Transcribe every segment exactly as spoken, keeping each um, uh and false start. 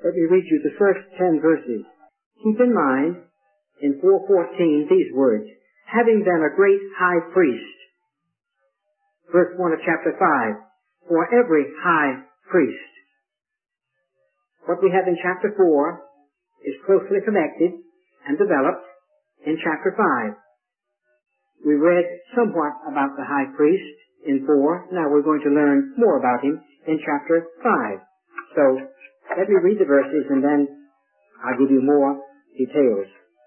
Let me read you the first ten verses. Keep in mind, in four fourteen, these words, having then a great high priest, verse one of chapter five, for every high priest. What we have in chapter four is closely connected and developed in chapter five. We read somewhat about the high priest in four. Now we're going to learn more about him in chapter five. So, let me read the verses and then I'll give you more details.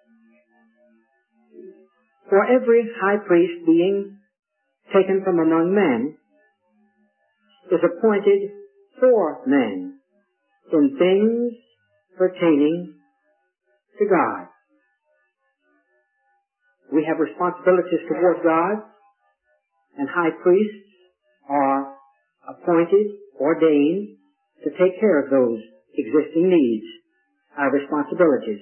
For every high priest being taken from among men is appointed for men in things pertaining to God. We have responsibilities towards God, and high priests are appointed, ordained, to take care of those existing needs, our responsibilities.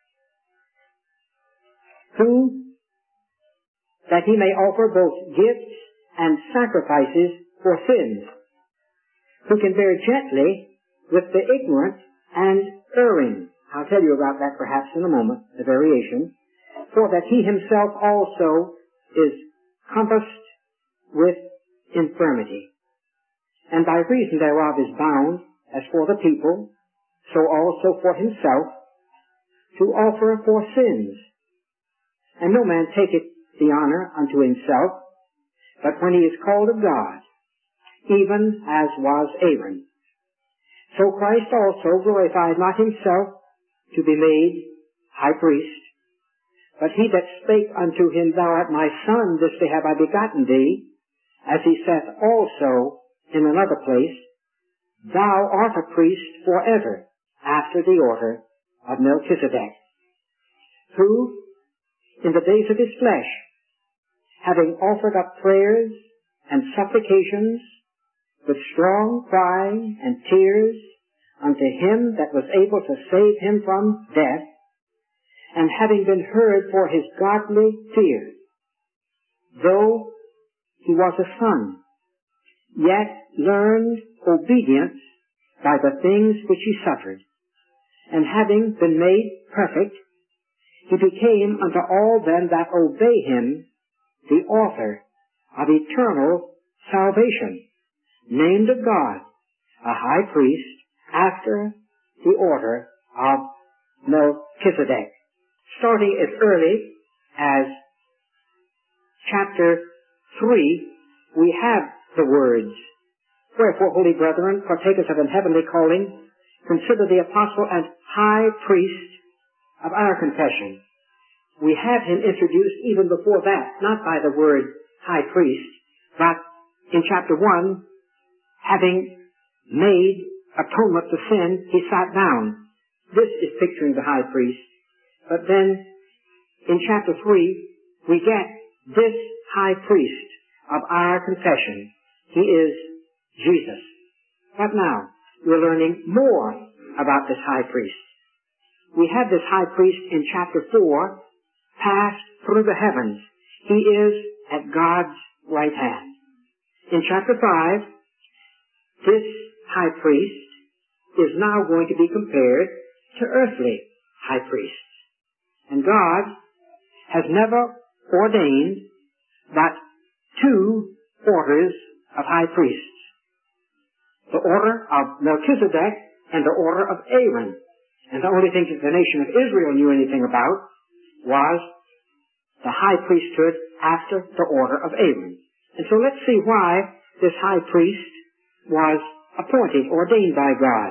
Who, that he may offer both gifts and sacrifices for sins, who can bear gently with the ignorant and erring. I'll tell you about that perhaps in a moment, the variation. For that he himself also is compassed with infirmity, and by reason thereof is bound, as for the people, so also for himself, to offer for sins. And no man taketh the honor unto himself, but when he is called of God, even as was Aaron. So Christ also glorified not himself to be made high priest, but he that spake unto him, Thou art my Son, this day have I begotten thee, as he saith also in another place, Thou art a priest forever, after the order of Melchizedek, who, in the days of his flesh, having offered up prayers and supplications with strong crying and tears unto him that was able to save him from death, and having been heard for his godly fear, though he was a son, yet learned obedience by the things which he suffered, and having been made perfect, he became unto all them that obey him the author of eternal salvation, named of God a high priest after the order of Melchizedek. Starting as early as chapter three, we have the words, Wherefore, holy brethren, partakers of an heavenly calling, consider the apostle and high priest of our confession. We have him introduced even before that, not by the word high priest, but in chapter one, having made atonement for sin, he sat down. This is picturing the high priest. But then, in chapter three, we get this high priest of our confession. He is Jesus. But now, we're learning more about this high priest. We have this high priest in chapter four, passed through the heavens. He is at God's right hand. In chapter five, this high priest is now going to be compared to earthly high priests. And God has never ordained but two orders of high priests. The order of Melchizedek and the order of Aaron. And the only thing that the nation of Israel knew anything about was the high priesthood after the order of Aaron. And so let's see why this high priest was appointed, ordained by God.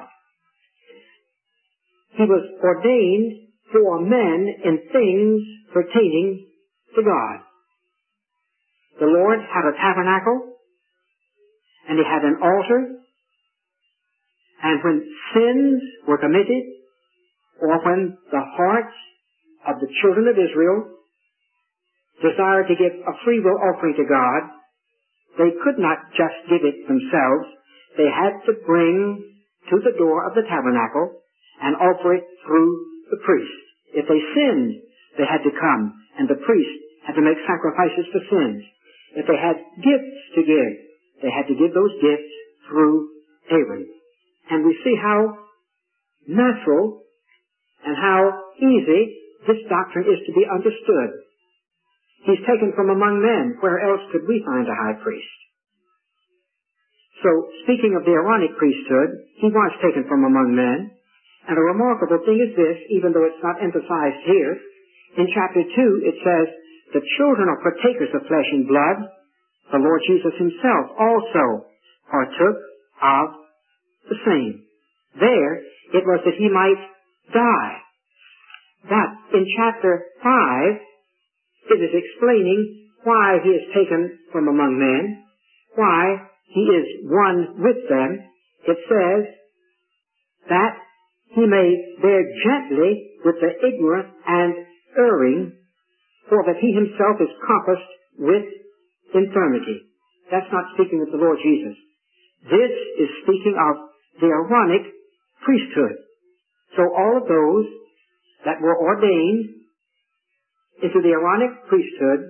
He was ordained for men in things pertaining to God. The Lord had a tabernacle, and he had an altar, and when sins were committed, or when the hearts of the children of Israel desired to give a free will offering to God, they could not just give it themselves. They had to bring to the door of the tabernacle and offer it through the priest. If they sinned, they had to come, and the priest had to make sacrifices for sins. If they had gifts to give, they had to give those gifts through Aaron. And we see how natural and how easy this doctrine is to be understood. He's taken from among men. Where else could we find a high priest? So, speaking of the Aaronic priesthood, he was taken from among men. And a remarkable thing is this, even though it's not emphasized here, in chapter two it says, the children are partakers of flesh and blood. The Lord Jesus himself also partook of the same. There, it was that he might die. But in chapter five, it is explaining why he is taken from among men, why he is one with them. It says that he may bear gently with the ignorant and erring, for that he himself is compassed with infirmity. That's not speaking of the Lord Jesus. This is speaking of the Aaronic priesthood. So all of those that were ordained into the Aaronic priesthood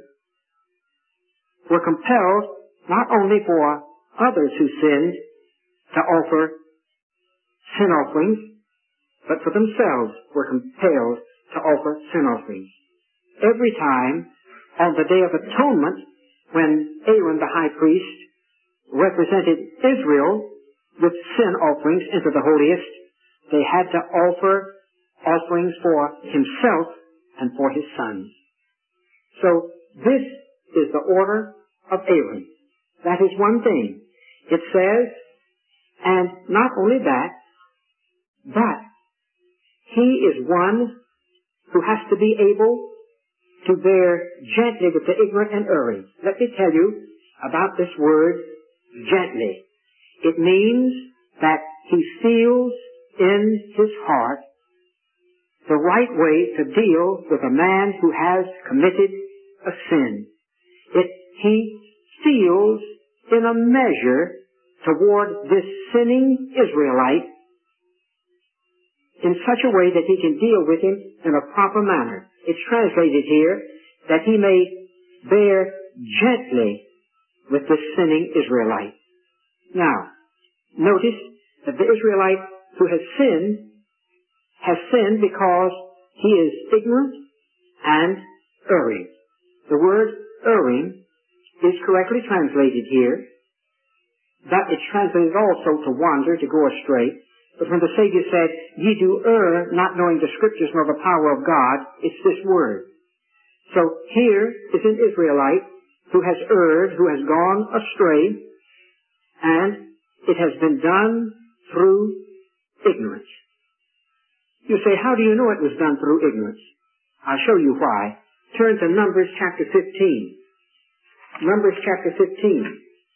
were compelled not only for others who sinned to offer sin offerings, but for themselves were compelled to offer sin offerings. Every time on the Day of Atonement, when Aaron the high priest represented Israel with sin offerings into the holiest, they had to offer offerings for himself and for his sons. So this is the order of Aaron. That is one thing. It says, and not only that, but he is one who has to be able to bear gently with the ignorant and erring. Let me tell you about this word, gently. It means that he feels in his heart the right way to deal with a man who has committed a sin. It, he feels in a measure toward this sinning Israelite in such a way that he can deal with him in a proper manner. It's translated here that he may bear gently with this sinning Israelite. Now, notice that the Israelite who has sinned has sinned because he is ignorant and erring. The word erring is correctly translated here, but it's translated also to wander, to go astray. But when the Savior said, ye do err, not knowing the Scriptures nor the power of God, it's this word. So here is an Israelite who has erred, who has gone astray, and it has been done through ignorance. You say, how do you know it was done through ignorance? I'll show you why. Turn to Numbers chapter fifteen. Numbers chapter fifteen.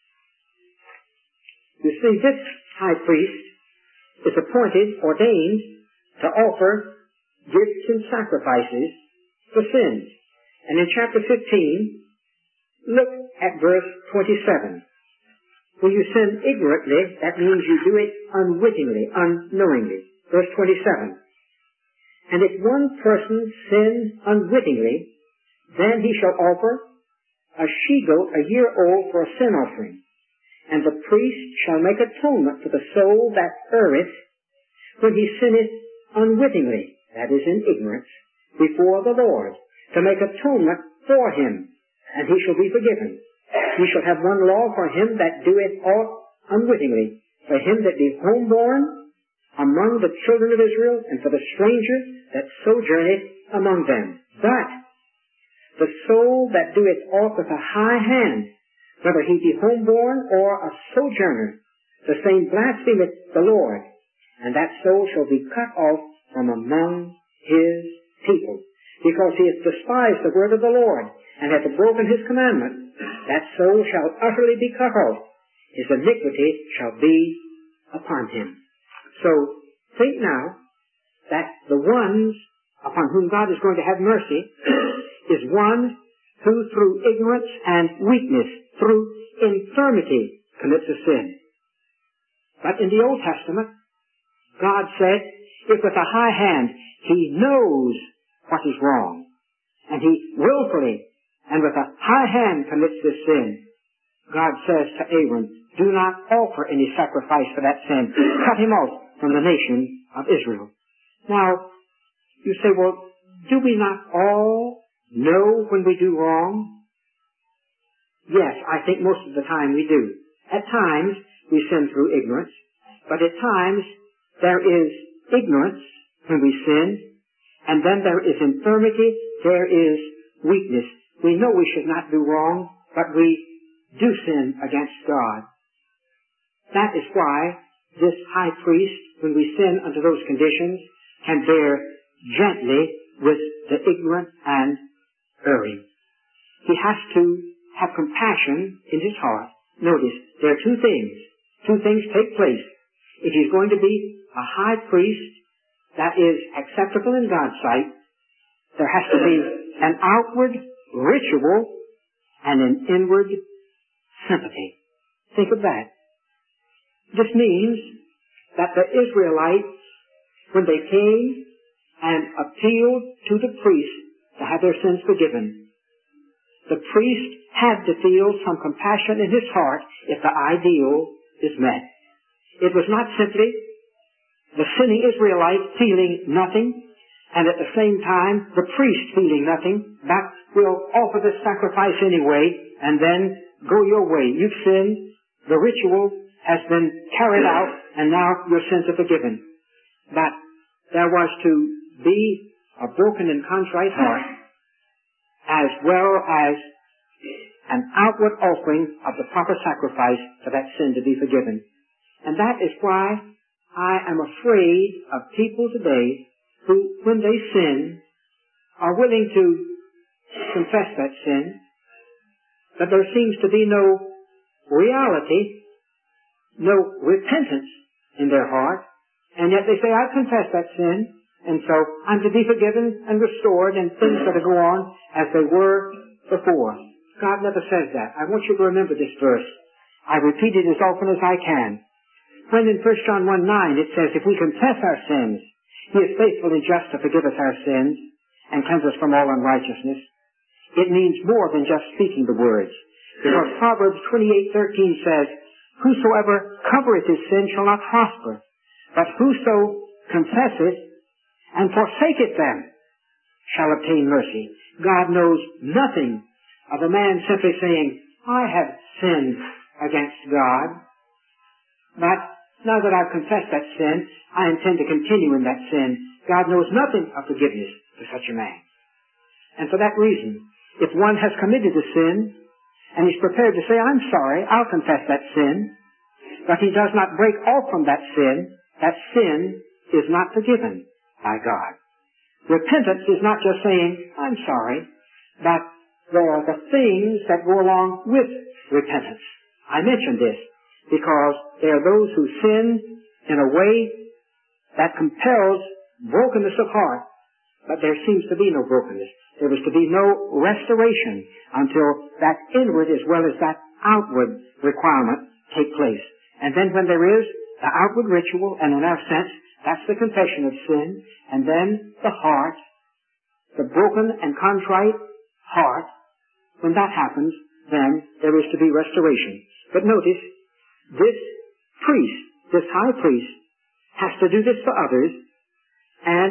You see, this high priest is appointed, ordained, to offer gifts and sacrifices for sins. And in chapter fifteen, look at verse twenty-seven. When you sin ignorantly, that means you do it unwittingly, unknowingly. Verse twenty-seven. And if one person sin unwittingly, then he shall offer a she-goat a year old for a sin offering. And the priest shall make atonement for the soul that erreth when he sinneth unwittingly, that is in ignorance, before the Lord, to make atonement for him, and he shall be forgiven. He shall have one law for him that doeth aught unwittingly, for him that be homeborn among the children of Israel, and for the stranger that sojourneth among them. But the soul that doeth aught with a high hand, whether he be homeborn or a sojourner, the same blasphemeth the Lord, and that soul shall be cut off from among his people. Because he hath despised the word of the Lord, and hath broken his commandment, that soul shall utterly be cut off. His iniquity shall be upon him. So, think now that the ones upon whom God is going to have mercy is one who through ignorance and weakness, through infirmity, commits a sin. But in the Old Testament, God said, if with a high hand he knows what is wrong, and he willfully and with a high hand commits this sin, God says to Aaron, do not offer any sacrifice for that sin. Cut him off. from the nation of Israel. Now, you say, well, do we not all know when we do wrong? Yes, I think most of the time we do. At times, we sin through ignorance, but at times, there is ignorance when we sin, and then there is infirmity, there is weakness. We know we should not do wrong, but we do sin against God. That is why this high priest, when we sin under those conditions, can bear gently with the ignorant and erring. He has to have compassion in his heart. Notice, there are two things. Two things take place. If he's going to be a high priest that is acceptable in God's sight, there has to be an outward ritual and an inward sympathy. Think of that. This means that the Israelites, when they came and appealed to the priest to have their sins forgiven, the priest had to feel some compassion in his heart if the ideal is met. It was not simply the sinning Israelite feeling nothing, and at the same time the priest feeling nothing, but will offer the sacrifice anyway, and then go your way. You've sinned, the ritual has been carried out, and now your sins are forgiven. But there was to be a broken and contrite heart, as well as an outward offering of the proper sacrifice for that sin to be forgiven. And that is why I am afraid of people today who, when they sin, are willing to confess that sin, but there seems to be no reality, no repentance in their heart, and yet they say, I confess that sin, and so I'm to be forgiven and restored, and things are to go on as they were before. God never says that. I want you to remember this verse. I repeat it as often as I can. When in First John one nine it says, if we confess our sins, He is faithful and just to forgive us our sins and cleanse us from all unrighteousness. It means more than just speaking the words. Because Proverbs twenty-eight thirteen says, whosoever covereth his sin shall not prosper, but whoso confesseth and forsaketh them shall obtain mercy. God knows nothing of a man simply saying, I have sinned against God, but now that I've confessed that sin, I intend to continue in that sin. God knows nothing of forgiveness for such a man. And for that reason, if one has committed a sin, and he's prepared to say, I'm sorry, I'll confess that sin, but he does not break off from that sin, that sin is not forgiven by God. Repentance is not just saying, I'm sorry, but there are the things that go along with repentance. I mention this because there are those who sin in a way that compels brokenness of heart, but there seems to be no brokenness. There is to be no restoration until that inward as well as that outward requirement take place. And then when there is the outward ritual, and in our sense, that's the confession of sin, and then the heart, the broken and contrite heart, when that happens, then there is to be restoration. But notice, this priest, this high priest, has to do this for others, and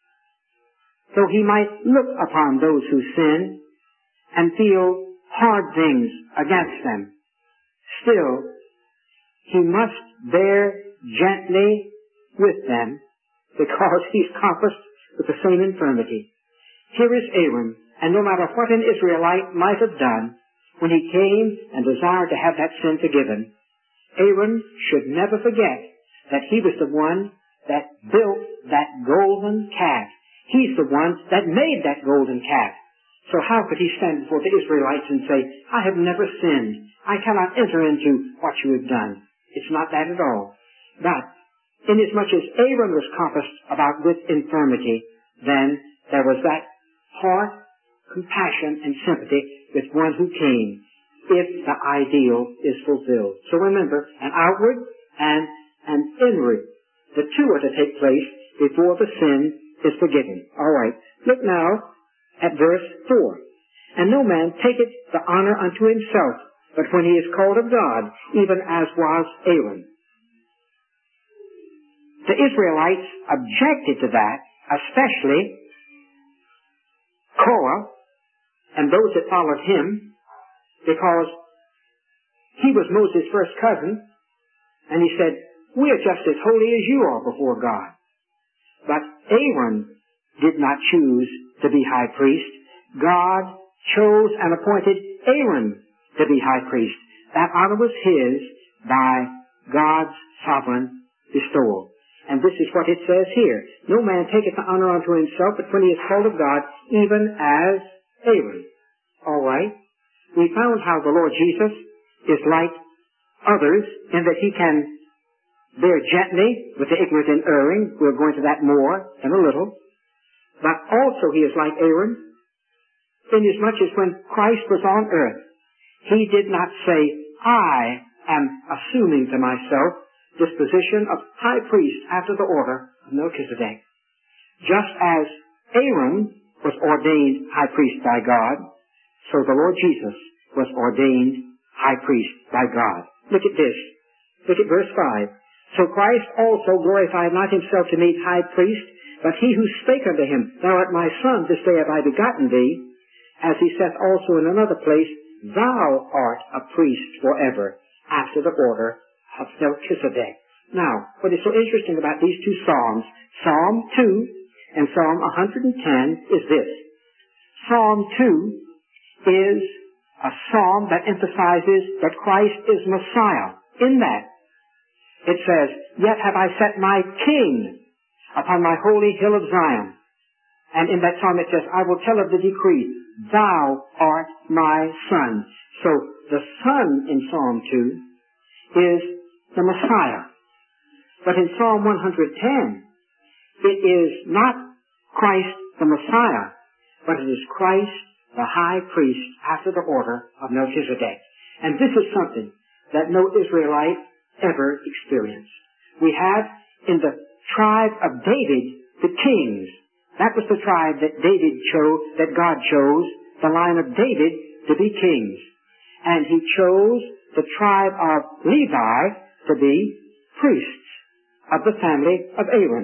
so he might look upon those who sin and feel hard things against them. Still, he must bear gently with them because he's compassed with the same infirmity. Here is Aaron, and no matter what an Israelite might have done when he came and desired to have that sin forgiven, Aaron should never forget that he was the one that built that golden calf. He's the one that made that golden calf. So how could he stand before the Israelites and say, I have never sinned. I cannot enter into what you have done. It's not that at all. But inasmuch as Aaron was compassed about with infirmity, then there was that heart, compassion, and sympathy with one who came, if the ideal is fulfilled. So remember, an outward and an inward, the two are to take place before the sin is forgiven. All right. Look now at verse four. And no man taketh the honor unto himself, but when he is called of God, even as was Aaron. the Israelites objected to that, especially Korah and those that followed him, because he was Moses' first cousin, and he said, we are just as holy as you are before God. But Aaron did not choose to be high priest. God chose and appointed Aaron to be high priest. That honor was his by God's sovereign bestowal. And this is what it says here. No man taketh the honor unto himself, but when he is called of God, even as Aaron. All right. We found how the Lord Jesus is like others in that he can bear gently with the ignorant and erring. We'll go into that more in a little. But also he is like Aaron, inasmuch as when Christ was on earth, he did not say, I am assuming to myself this position of high priest after the order of Melchizedek. Just as Aaron was ordained high priest by God, so the Lord Jesus was ordained high priest by God. Look at this. Look at verse five. So Christ also glorified not himself to make high priest, but he who spake unto him, Thou art my son, this day have I begotten thee, as he saith also in another place, Thou art a priest forever, after the order of Melchizedek. Now, what is so interesting about these two Psalms, Psalm two and Psalm one hundred ten, is this. Psalm two is a psalm that emphasizes that Christ is Messiah. In that, it says, Yet have I set my King upon my holy hill of Zion. And in that psalm it says, I will tell of the decree, Thou art my son. So the Son in Psalm two is the Messiah. But in Psalm one hundred ten, it is not Christ the Messiah, but it is Christ the high priest after the order of Melchizedek. And this is something that no Israelite ever experienced. We have in the tribe of David the kings. That was the tribe that David chose, that God chose, the line of David to be kings. And he chose the tribe of Levi to be priests of the family of Aaron.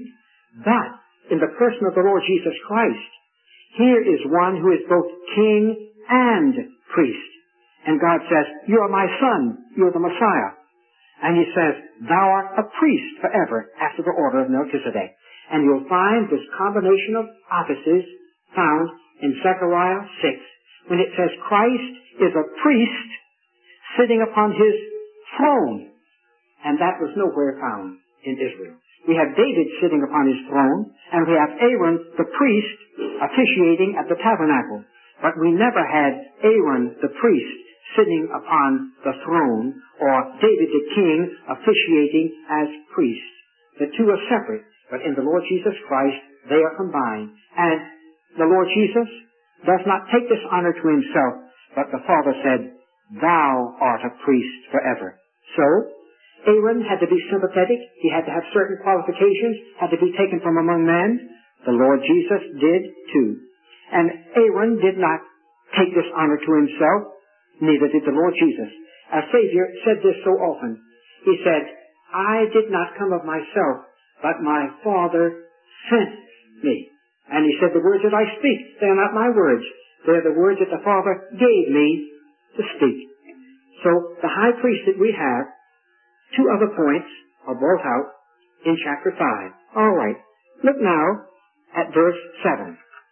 But in the person of the Lord Jesus Christ, here is one who is both king and priest. And God says, You are my son, you are the Messiah. And he says, Thou art a priest forever after the order of Melchizedek. And you'll find this combination of offices found in Zechariah six, when it says Christ is a priest sitting upon his throne. And that was nowhere found in Israel. We have David sitting upon his throne, and we have Aaron the priest officiating at the tabernacle. But we never had Aaron the priest sitting upon the throne, or David the king officiating as priest. The two are separate, but in the Lord Jesus Christ, they are combined. And the Lord Jesus does not take this honor to himself, but the Father said, Thou art a priest forever. So, Aaron had to be sympathetic. He had to have certain qualifications, had to be taken from among men. The Lord Jesus did too. And Aaron did not take this honor to himself, neither did the Lord Jesus. Our Savior said this so often. He said, I did not come of myself, but my Father sent me. And he said, the words that I speak, they are not my words. They are the words that the Father gave me to speak. So the high priest that we have, two other points are brought out in chapter five. All right. Look now at verse seven.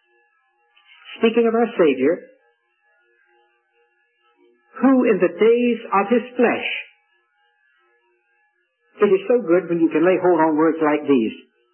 Speaking of our Savior, who in the days of his flesh, it is so good when you can lay hold on words like these.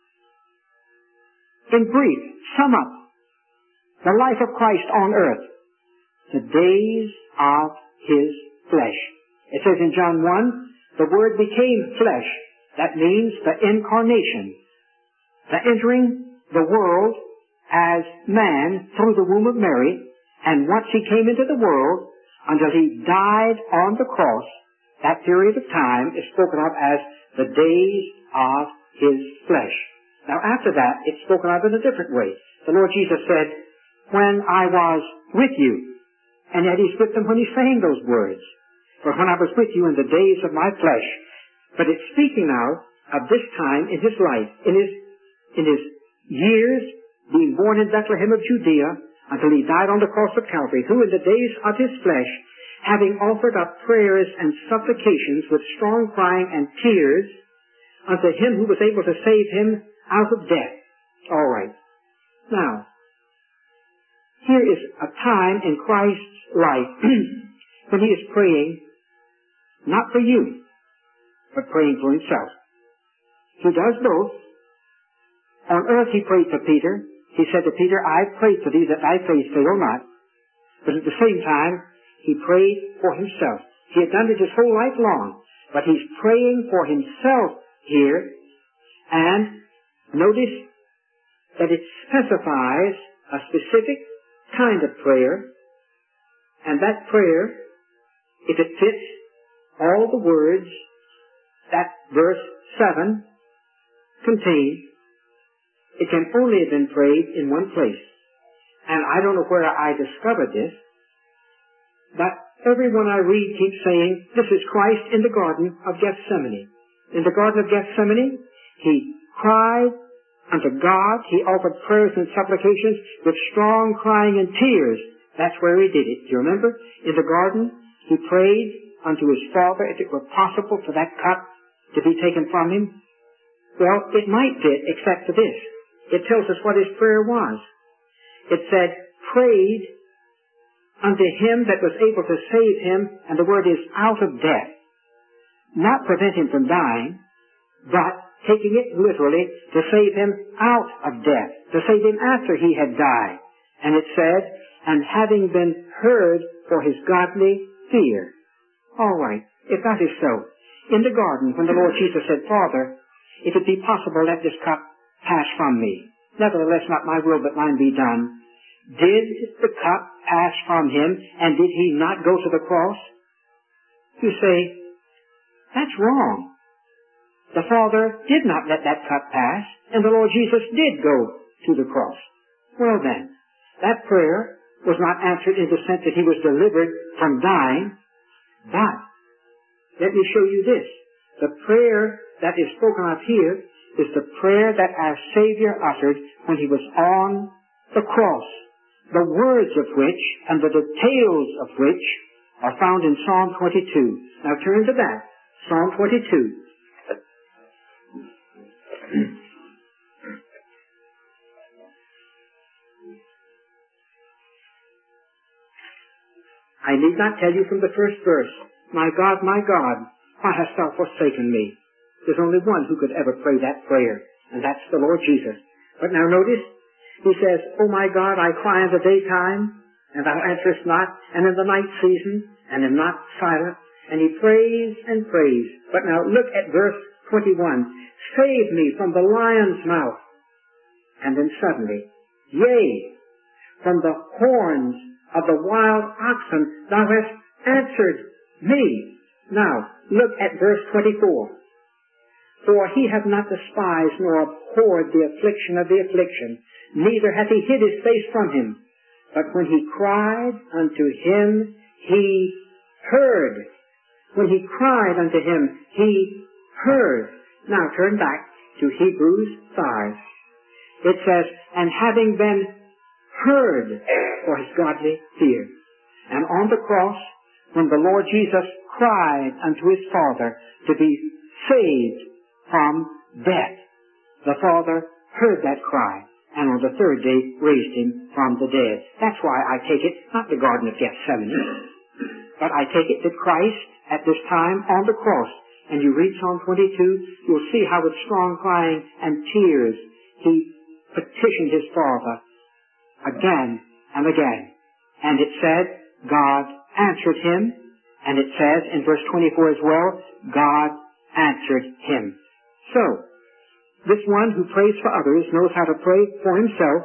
In brief, sum up the life of Christ on earth, the days of his flesh. It says in John one, the Word became flesh. That means the incarnation, the entering the world as man through the womb of Mary, and once he came into the world, until he died on the cross, that period of time is spoken of as the days of his flesh. Now after that, it's spoken of in a different way. The Lord Jesus said, when I was with you, and yet he's with them when he's saying those words. For when I was with you in the days of my flesh. But it's speaking now of this time in his life, in his, in his years being born in Bethlehem of Judea, until he died on the cross of Calvary, who in the days of his flesh, having offered up prayers and supplications with strong crying and tears unto him who was able to save him out of death. All right. Now, here is a time in Christ's life when he is praying not for you, but praying for himself. He does both. On earth he prayed for Peter. He said to Peter, I prayed for thee that thy faith fail not. But at the same time, he prayed for himself. He had done it his whole life long, but he's praying for himself here. And notice that it specifies a specific kind of prayer, and that prayer, if it fits all the words that verse seven contains, it can only have been prayed in one place. And I don't know where I discovered this, but everyone I read keeps saying, this is Christ in the Garden of Gethsemane. In the Garden of Gethsemane, he cried unto God. He offered prayers and supplications with strong crying and tears. That's where he did it. Do you remember? In the garden, he prayed unto his Father if it were possible for that cup to be taken from him. Well, it might fit, except for this. It tells us what his prayer was. It said, prayed unto him that was able to save him, and the word is out of death. Not prevent him from dying, but taking it literally, to save him out of death, to save him after he had died. And it said, and having been heard for his godly fear. All right, if that is so, in the garden, when the Lord Jesus said, Father, if it be possible, let this cup pass from me. Nevertheless, not my will, but mine be done. Did the cup pass from him, and did he not go to the cross? You say, that's wrong. The Father did not let that cup pass, and the Lord Jesus did go to the cross. Well then, that prayer was not answered in the sense that he was delivered from dying, but let me show you this. The prayer that is spoken of here is the prayer that our Savior uttered when he was on the cross, the words of which and the details of which are found in Psalm twenty-two. Now turn to that, Psalm twenty-two. I need not tell you from the first verse, my God, my God, why hast thou forsaken me? There's only one who could ever pray that prayer, and that's the Lord Jesus. But now notice, he says, O my God, I cry in the daytime, and thou answerest not, and in the night season, and am not silent. And he prays and prays. But now look at verse twenty-one. Save me from the lion's mouth. And then suddenly, yea, from the horns of the wild oxen thou hast answered me. Now, look at verse twenty-four. For he hath not despised nor abhorred the affliction of the affliction, neither hath he hid his face from him. But when he cried unto him, he heard. When he cried unto him, he heard. Now turn back to Hebrews five. It says, and having been heard for his godly fear. And on the cross, when the Lord Jesus cried unto his Father to be saved from death, the Father heard that cry, and on the third day raised him from the dead. That's why I take it, not the Garden of Gethsemane, but I take it that Christ, at this time on the cross, and you read Psalm twenty-two, you'll see how with strong crying and tears he petitioned his Father again and again. And it said, God answered him, and it says in verse twenty-four as well, God answered him. So, this one who prays for others knows how to pray for himself,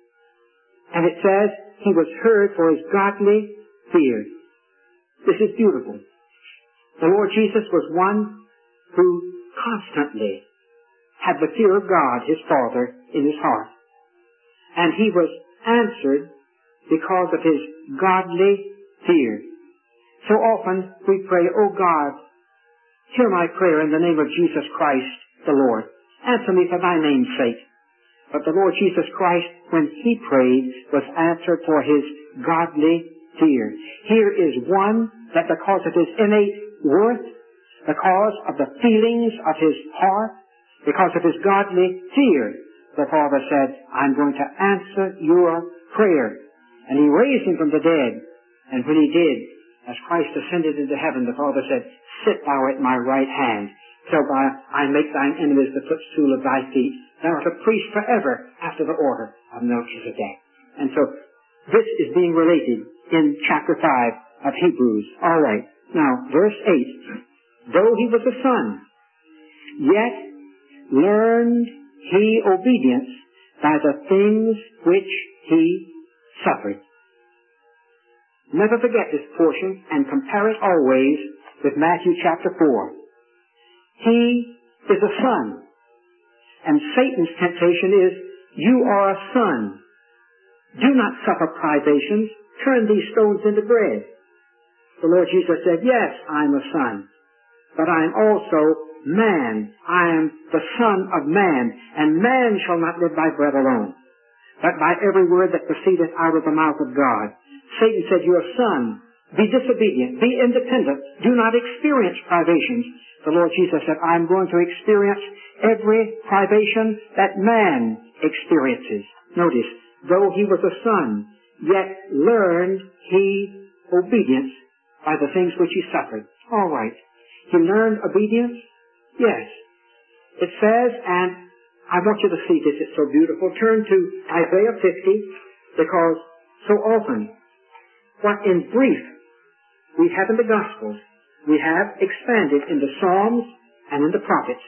and it says he was heard for his godly fear. This is beautiful. The Lord Jesus was one who constantly had the fear of God, his Father, in his heart. And he was answered because of his godly fear. So often we pray, oh God, hear my prayer in the name of Jesus Christ, the Lord. Answer me for thy name's sake. But the Lord Jesus Christ, when he prayed, was answered for his godly fear. Here is one that because of his innate worth, because of the feelings of his heart, because of his godly fear, the Father said, I'm going to answer your prayer. And he raised him from the dead. And when he did, as Christ ascended into heaven, the Father said, sit thou at my right hand, till I make thine enemies the footstool of thy feet. Thou art a priest forever after the order of Melchizedek. And so this is being related in chapter five of Hebrews. All right. Now, verse eight. Though he was a son, yet learned he obedience by the things which he suffered. Never forget this portion and compare it always with Matthew chapter four. He is a son. And Satan's temptation is, you are a son. Do not suffer privations. Turn these stones into bread. The Lord Jesus said, yes, I'm a son. But I am also man. I am the Son of Man. And man shall not live by bread alone, but by every word that proceedeth out of the mouth of God. Satan said, you're a son. Be disobedient. Be independent. Do not experience privations. The Lord Jesus said, I'm going to experience every privation that man experiences. Notice, though he was a son, yet learned he obedience by the things which he suffered. All right. He learned obedience? Yes. It says, and I want you to see this, it's so beautiful. Turn to Isaiah fifty, because so often, what in brief we have in the Gospels, we have expanded in the Psalms and in the prophets.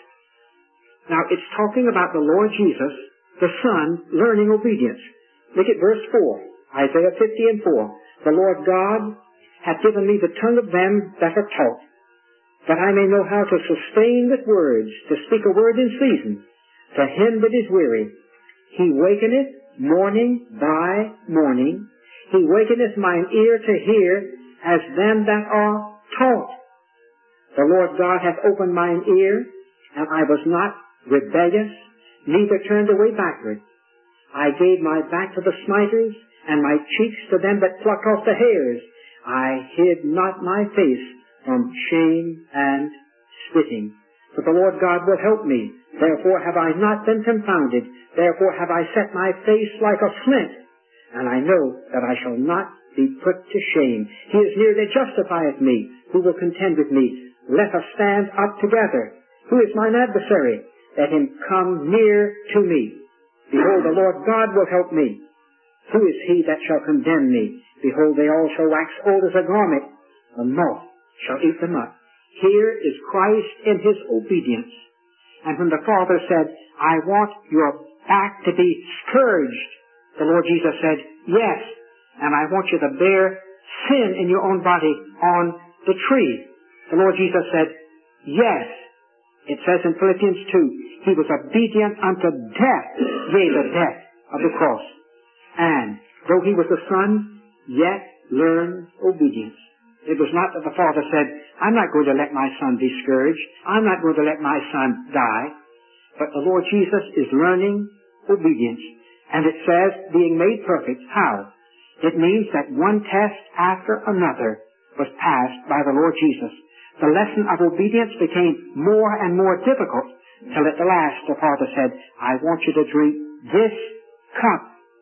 Now, it's talking about the Lord Jesus, the Son, learning obedience. Look at verse four, Isaiah fifty and four. The Lord God hath given me the tongue of them that are taught, that I may know how to sustain with words, to speak a word in season, to him that is weary. He wakeneth morning by morning. He wakeneth mine ear to hear, as them that are taught. The Lord God hath opened mine ear, and I was not rebellious, neither turned away backward. I gave my back to the smiters, and my cheeks to them that pluck off the hairs. I hid not my face from shame and spitting. But the Lord God will help me. Therefore have I not been confounded. Therefore have I set my face like a flint. And I know that I shall not be put to shame. He is near that justifieth me. Who will contend with me? Let us stand up together. Who is mine adversary? Let him come near to me. Behold, the Lord God will help me. Who is he that shall condemn me? Behold, they all shall wax old as a garment. The moth shall eat them up. Here is Christ in his obedience. And when the Father said, I want your back to be scourged, the Lord Jesus said, yes, and I want you to bear sin in your own body on the tree. The Lord Jesus said, yes. It says in Philippians two, he was obedient unto death, yea, the death of the cross. And though he was a son, yet learned obedience. It was not that the Father said, I'm not going to let my son be scourged. I'm not going to let my son die. But the Lord Jesus is learning obedience. And it says, being made perfect. How? It means that one test after another was passed by the Lord Jesus. The lesson of obedience became more and more difficult, till at the last the Father said, I want you to drink this cup.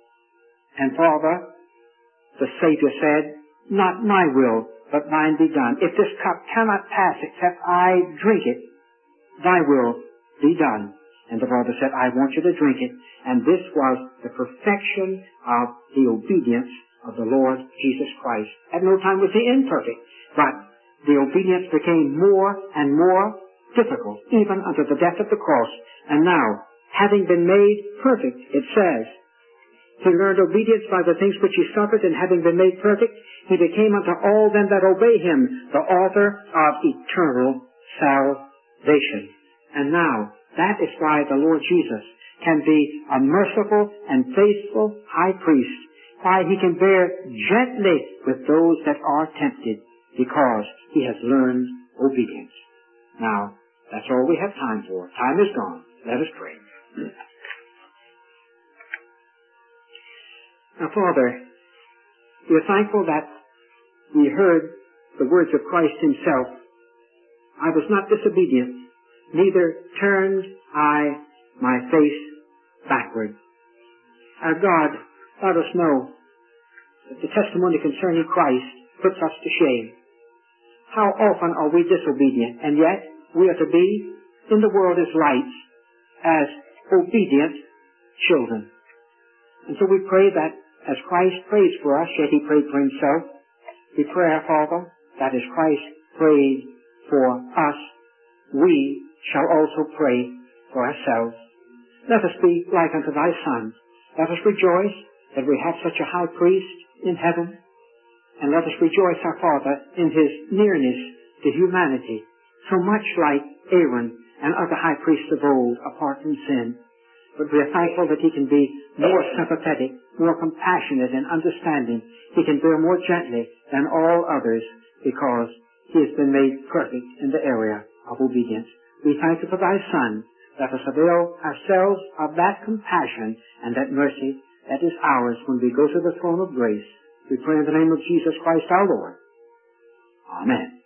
And Father, the Savior said, not my will, but thine be done. If this cup cannot pass except I drink it, thy will be done. And the Father said, I want you to drink it. And this was the perfection of the obedience of the Lord Jesus Christ. At no time was he imperfect, but the obedience became more and more difficult, even unto the death of the cross. And now, having been made perfect, it says, he learned obedience by the things which he suffered, and having been made perfect, he became unto all them that obey him the author of eternal salvation. And now, that is why the Lord Jesus can be a merciful and faithful high priest, why he can bear gently with those that are tempted, because he has learned obedience. Now, That's all we have time for. Time is gone. Let us pray. Now, Father, we are thankful that we heard the words of Christ himself. I was not disobedient, neither turned I my face backward. Our God, let us know that the testimony concerning Christ puts us to shame. How often are we disobedient, and yet we are to be in the world as lights, as obedient children. And so we pray that as Christ prays for us, yet he prayed for himself, we pray, our Father, that as Christ prayed for us, we shall also pray for ourselves. Let us be like unto thy Son. Let us rejoice that we have such a high priest in heaven. And let us rejoice, our Father, in his nearness to humanity, so much like Aaron and other high priests of old, apart from sin. But we are thankful that he can be more sympathetic, more compassionate and understanding. He can bear more gently than all others because he has been made perfect in the area of obedience. We thank you for thy Son. Let us avail ourselves of that compassion and that mercy that is ours when we go to the throne of grace. We pray in the name of Jesus Christ our Lord. Amen.